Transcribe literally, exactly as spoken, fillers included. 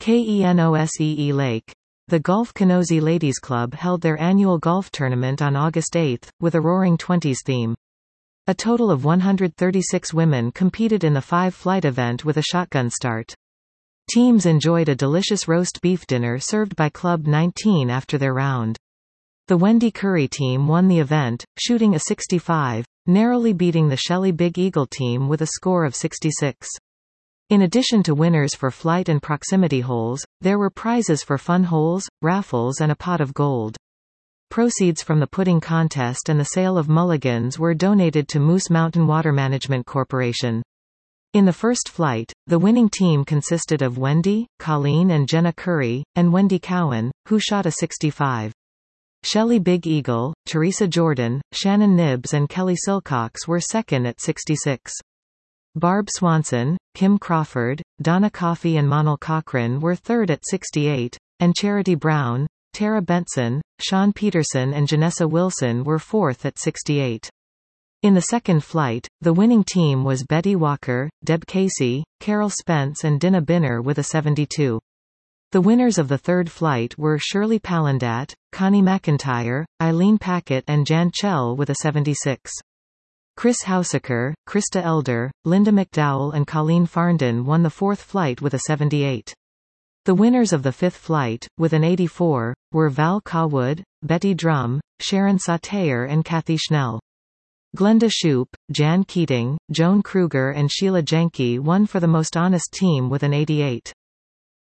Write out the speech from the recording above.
Kenosee Lake. The Gulf Kenosee Ladies Club held their annual golf tournament on August eighth, with a Roaring Twenties theme. A total of one hundred thirty-six women competed in the five-flight event with a shotgun start. Teams enjoyed a delicious roast beef dinner served by Club nineteen after their round. The Wendy Curry team won the event, shooting a sixty-five, narrowly beating the Shelley Big Eagle team with a score of sixty-six. In addition to winners for flight and proximity holes, there were prizes for fun holes, raffles and a pot of gold. Proceeds from the pudding contest and the sale of mulligans were donated to Moose Mountain Water Management Corporation. In the first flight, the winning team consisted of Wendy, Colleen and Jenna Curry, and Wendy Cowan, who shot a sixty-five. Shelley Big Eagle, Teresa Jordan, Shannon Nibbs and Kelly Silcox were second at sixty-six. Barb Swanson, Kim Crawford, Donna Coffey and Monel Cochran were third at sixty-eight, and Charity Brown, Tara Benson, Sean Peterson and Janessa Wilson were fourth at sixty-eight. In the second flight, the winning team was Betty Walker, Deb Casey, Carol Spence and Dinah Binner with a seventy-two. The winners of the third flight were Shirley Palandat, Connie McIntyre, Eileen Packett and Jan Chell with a seventy-six. Chris Houseker, Krista Elder, Linda McDowell and Colleen Farndon won the fourth flight with a seventy-eight. The winners of the fifth flight, with an eighty-four, were Val Cawood, Betty Drum, Sharon Sauter and Kathy Schnell. Glenda Shoup, Jan Keating, Joan Kruger and Sheila Jenke won for the most honest team with an eighty-eight.